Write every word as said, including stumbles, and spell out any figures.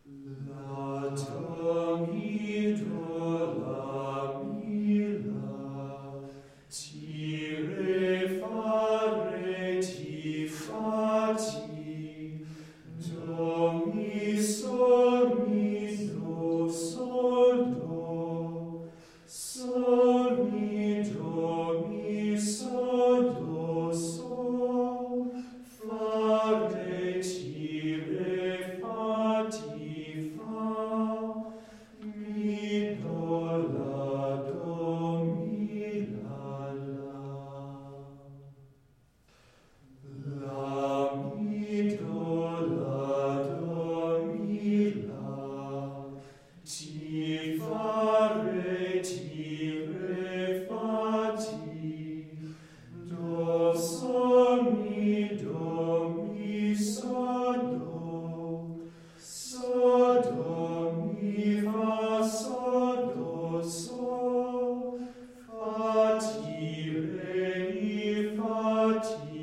La domi do la mila, tire fare ti fati, do mi sol mi do sol do, sol mi do mi sol do sol, fare tire fati fa, mi do la do mi la la. La mi do la do mi la, ti fare ti re fati, do sol mi do mi sol do, sol do mi fa sol do sol, fa ti re mi fa ti